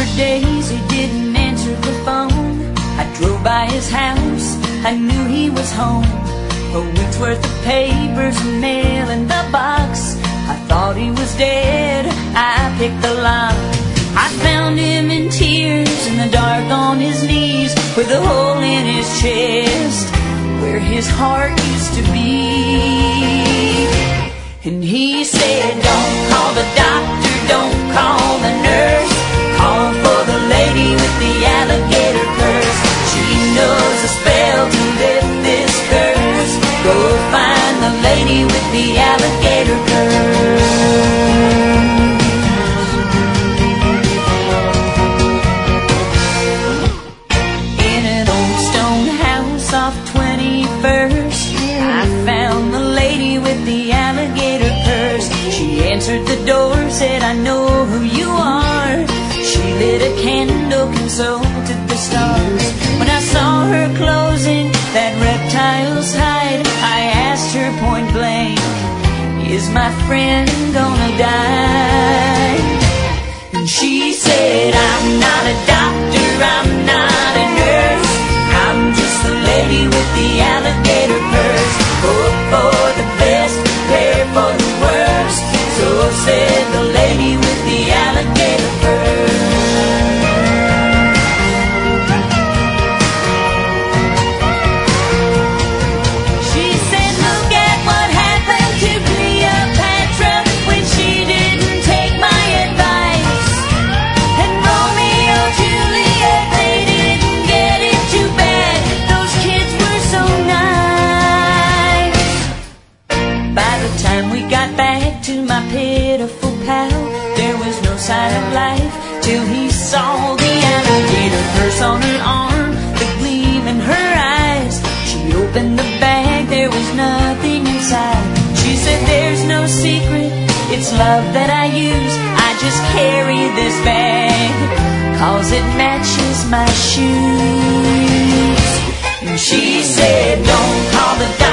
days he didn't answer the phone. I drove by his house, I knew he was home. A week's worth of papers and mail in the box. I thought he was dead, I picked the lock. I found him in tears in the dark on his knees, with a hole in his chest where his heart used to be. And he said, don't call the doctor, don't call the nurse, call for the lady with the alligator curse. She knows a spell to lift this curse. Go find the lady with the alligator curse. In an old stone house off 21st, I found the lady with the alligator curse. She answered the door, said, I know who you are. She lit a candle, consulted the stars. When I saw her closing that reptile's hide, I asked her point blank, is my friend gonna die? And she said, I'm not a doctor, I'm not a nurse, I'm just the lady with the alligator curse. Hope for the best, prepare for the worst, so said the lady with the alligator curse. She said, look at what happened to Cleopatra when she didn't take my advice. And Romeo, Juliet, they didn't get it too bad. Those kids were so nice. By the time we got back to my pitiful pal, there was no sign of life till he saw the alligator curse on her arm, the gleam in her eyes. She opened the bag, there was nothing inside. She said, there's no secret, it's love that I use. I just carry this bag, cause it matches my shoes. And she said, don't call the doctor,